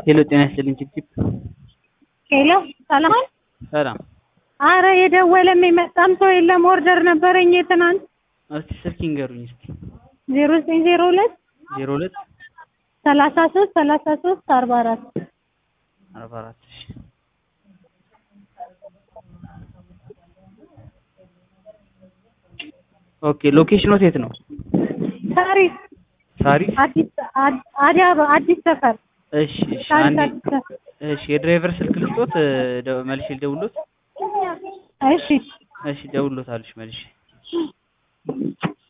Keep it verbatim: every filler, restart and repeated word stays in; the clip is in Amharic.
ሄሎ ጤና ይስጥልኝ ቺፕ ሄሎ ሰላም ሰላም። አረ የደወለም የመጣም ሰው የለም። ኦርደር ነበረኝ የትናንት። እስቲ ስልክ ይንገሩኝ እስቲ። ዜሮ ዘጠኝ ዜሮ ሁለት ዜሮ ሁለት ሰላሳ ሶስት ሰላሳ ሶስት አርባ አራት አርባ አራት እሺ። ኦኬ ሎኬሽኑ የት ነው? ሳሪስ ሳሪስ አዲስ አዲስ አዲስ ሰፈር። እሺ እሺ አንዴ እሺ የድራይቨር ስልክ ልስጦት መልሼ ልደውልሎት። እሺ እሺ ደውልሎታልሽ መልሼ